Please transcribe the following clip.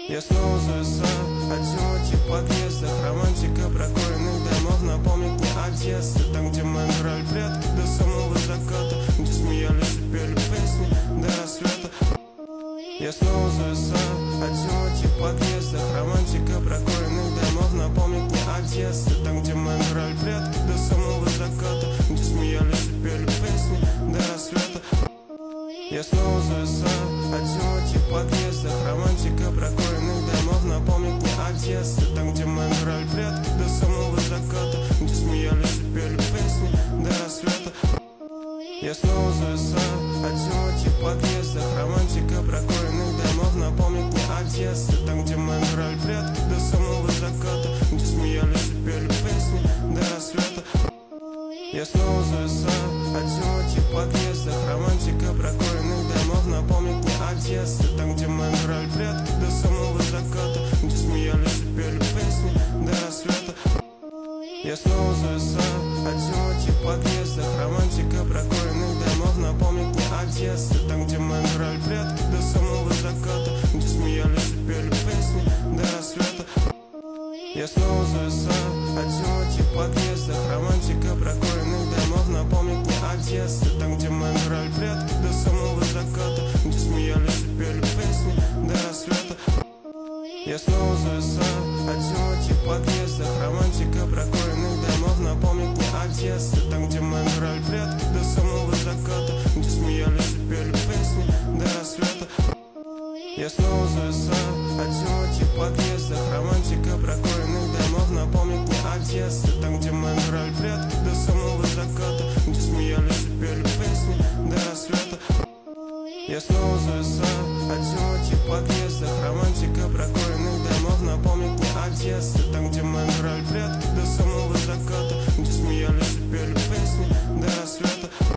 Я снова зависаю, одинокий в подъездах. Романтика прокуренных домов напомнит мне Одессу. Там, где мы играли предки до самого заката, где смеялись и пели песни до рассвета. Я снова зависаю, одинокий в подъездах. Романтика прокуренных домов напомнит мне Одессу. Там, где мы играли предки до самого заката, где смеялись и пели песни до рассвета. Я снова зависаю, одинокий в подъездах. Романтика прокуренных домов напомнит мне Одессу. Там, где мы играли предки до самого заката, где смеялись и пели песни до рассвета. Я снова зависаю, одинокий в подъездах. Романтика прокуренных домов напомнит мне Одессу. Там, где мы играли предки до самого заката, где смеялись и пели песни до рассвета. Я снова зависаю, одинокий в подъездах. Романтика прокуренных домов напомнит мне Одессу. Там, где мы играли предки до самого заката, где смеялись и пели песни до рассвета. Я снова зависаю, одинокий в подъездах. Романтика прокуренных домов напомнит мне Одессу. Там, где мы играли предки до самого заката, где смеялись и пели песни до рассвета. Я снова зависаю, одинокий в подъездах. Романтика прокуренных домов напомнит мне Одессу. Там, где мы играли предки до самого заката, где смеялись и пели песни до рассвета. Я снова зависаю, одинокий в подъездах. Романтика прокуренных домов напомнит мне Одессу. Там, где мы играли предки до самого заката, где смеялись и пели песни до рассвета. Я снова зависаю, одинокий в подъездах. Романтика прокуренных домов напомнит мне Одессу. Там, где мы играли предки до самого заката, где смеялись и пели песни до рассвета. Я снова зависаю, одинокий в подъездах. Романтика прокуренных домов напомнит мне Одессу.